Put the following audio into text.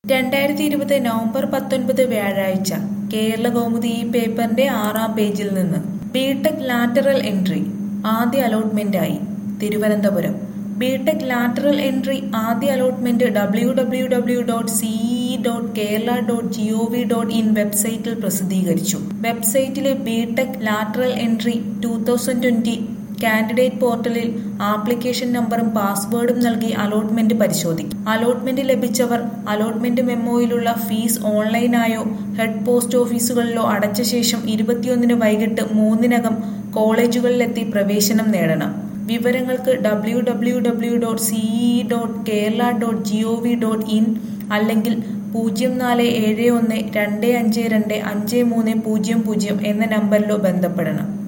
2020 November 19 വ്യാഴാഴ്ച കേരള കൗമുദി ഈ പേപ്പറിന്റെ 6-ാം പേജിൽ നിന്ന് ബിടെക് ലാറ്ററൽ എൻട്രി ആദ്യ അലോട്ട്മെന്റായി തിരുവനന്തപുരം. ബിടെക് ലാറ്ററൽ എൻട്രി ആദ്യ അലോട്ട്മെന്റ് www.ce.kerala.gov.in വെബ്സൈറ്റിൽ പ്രസിദ്ധീകരിച്ചു. വെബ്സൈറ്റിലെ ബിടെക് ലാറ്ററൽ എൻട്രി 2020 കാൻഡിഡേറ്റ് പോർട്ടലിൽ ആപ്ലിക്കേഷൻ നമ്പറും പാസ്വേഡും നൽകി അലോട്ട്മെന്റ് പരിശോധിക്കും. അലോട്ട്മെന്റ് ലഭിച്ചവർ അലോട്ട്മെന്റ് മെമ്മോയിലുള്ള ഫീസ് ഓൺലൈനായോ ഹെഡ് പോസ്റ്റ് ഓഫീസുകളിലോ അടച്ച ശേഷം 21 വൈകിട്ട് 3-നകം കോളേജുകളിലെത്തി പ്രവേശനം നേടണം. വിവരങ്ങൾക്ക് www.ce.kerala.gov.in അല്ലെങ്കിൽ 047125225300 എന്ന നമ്പറിലോ ബന്ധപ്പെടണം.